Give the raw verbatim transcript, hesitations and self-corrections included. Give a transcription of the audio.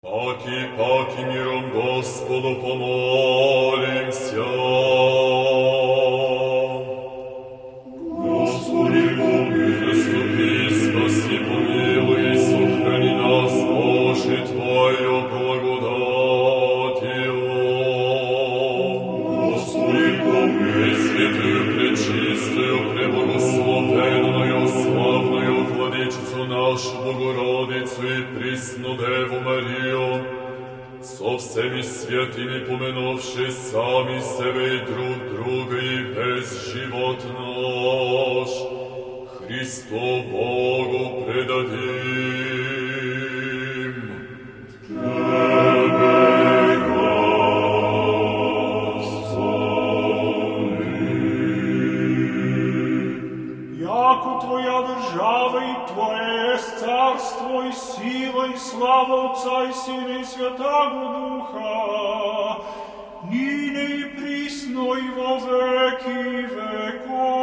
Паки, паки миром Господу помолимся. Господи, помилуй, заступи, спаси, помилуй, сохрани нас, Боже, Твою благодатью. Господи, помилуй, святую, пречистую, преблагословенную, славную Владычицу нашу Богородицу и пресну Деву Марию, со всеми святыми помянувши сами себе и друг друга и весь живот наш Христу Богу предадим. Тебе, Господи. Яко Твоя держава и Твое есть царство и сила и слава Отца и Сына и Святаго Духа, нине и присно и во веки веков.